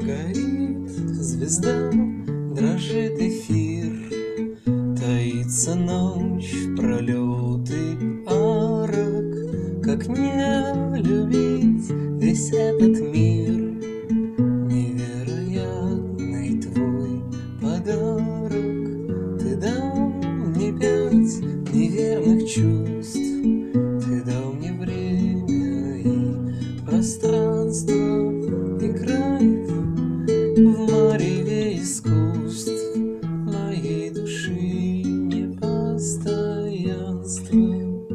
Горит звезда, дрожит эфир, таится ночь, пролеты арок. Как не любить весь этот мир, невероятный твой подарок. Ты дал мне 5 неверных чувств, ты дал мне время и пространство. Играй в мареве искусств моей души непостоянство.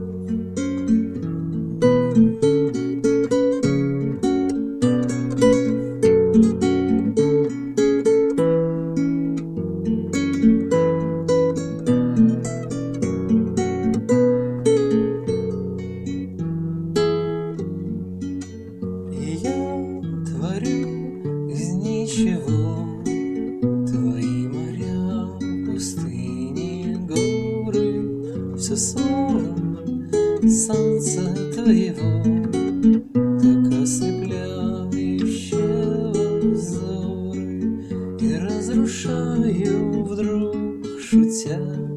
Из ничего твои моря, пустыни, горы, все слово солнца твоего, так ослепляющего взоры. И разрушаю вдруг, шутя,